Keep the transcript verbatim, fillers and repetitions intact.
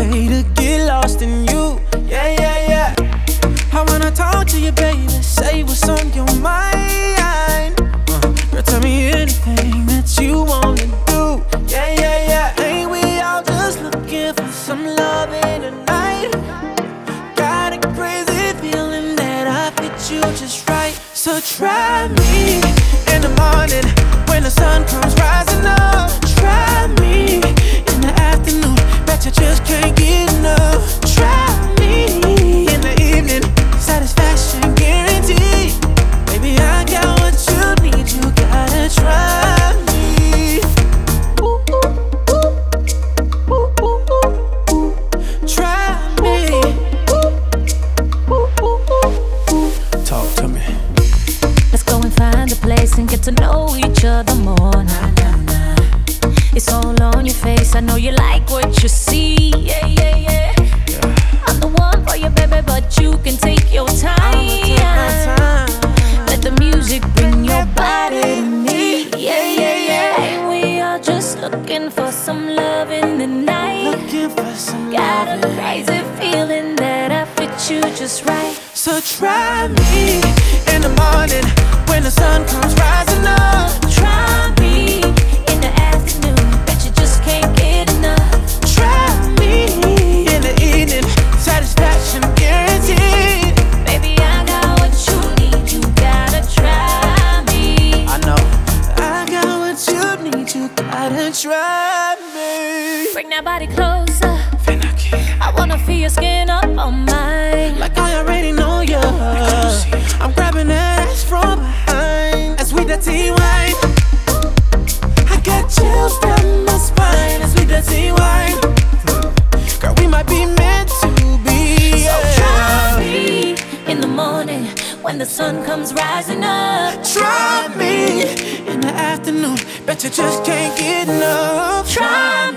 way to get lost in you. Yeah, yeah, yeah. I wanna talk to you, baby. Say what's on your mind. Uh, girl, tell me anything that you wanna do. Yeah, yeah, yeah. Ain't we all just looking for some loving tonight? Got a crazy feeling that I fit you just right. So try me in the morning when the sun comes rising up. Try me in the afternoon, bet you just can't get enough. Try me in the evening, satisfaction guaranteed. Baby, I got what you need, you gotta try me. Ooh, ooh, ooh. Ooh, ooh, ooh, ooh. Try me. Ooh, ooh, ooh, ooh. Talk to me. Let's go and find a place and get to know each other more. Nah, nah, nah. It's all on your face, I know you like what you see. Yeah, yeah, yeah, yeah. I'm the one for you, baby, but you can take your time. Take my time. Let the music bring your body to me. Yeah, yeah, yeah. Ain't we all just looking for some love in the night? Looking for some Got a loving. crazy feeling that I fit you just right. So try me in the morning when the sun comes rising up. Try me in the afternoon, bet you just can't get enough. Try me in the evening, satisfaction guaranteed. Baby, I got what you need, you gotta try me. I know I got what you need, you gotta try me. Bring that body closer, I wanna feel your skin up on mine. Like I already know you. I'm grabbing that ass from behind. As we that tea wine, I got chills down my spine. As we that tea wine, girl, we might be meant to be. So Yeah. try me in the morning when the sun comes rising up. Try me in the afternoon, bet you just can't get enough. Try